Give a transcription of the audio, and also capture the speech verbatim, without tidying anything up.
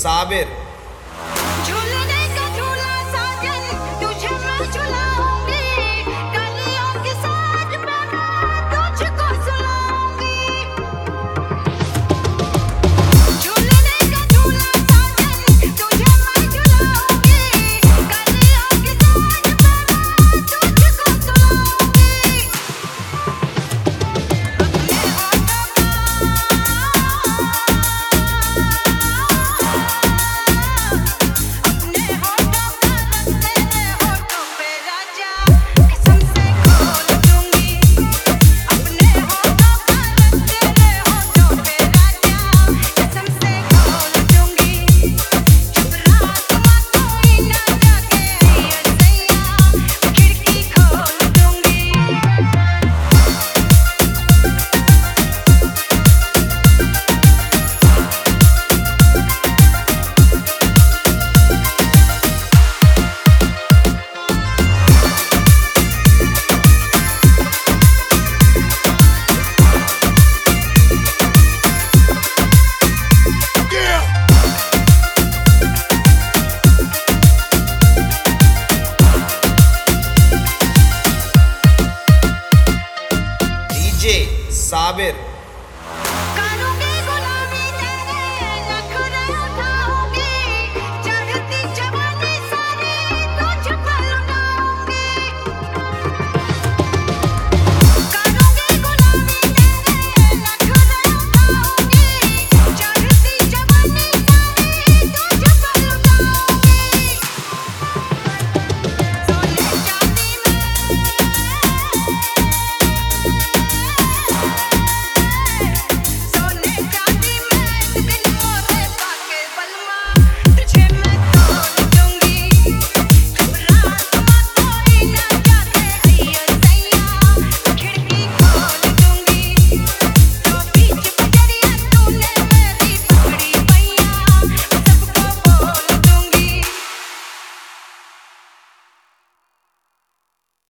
साबिर। झूलने का झूला साजन तुझे मैं झुलाऊंगी, कलियों के साथ मैं तुझको सुलाऊंगी। झूलने का झूला साजन तुझे मैं झुलाऊंगी, कलियों के साथ मैं तुझको सुलाऊंगी। अपने होठों का अपने होठों का रस तेरे होठों पे राजा, कसम से खोल दूंगी। अपने होठों का रस तेरे होठों पे राजा, कसम से खोल दूंगी। जब रात में कोई ना जागे सैया, खिड़की खोल दूंगी। डीजे साबिर।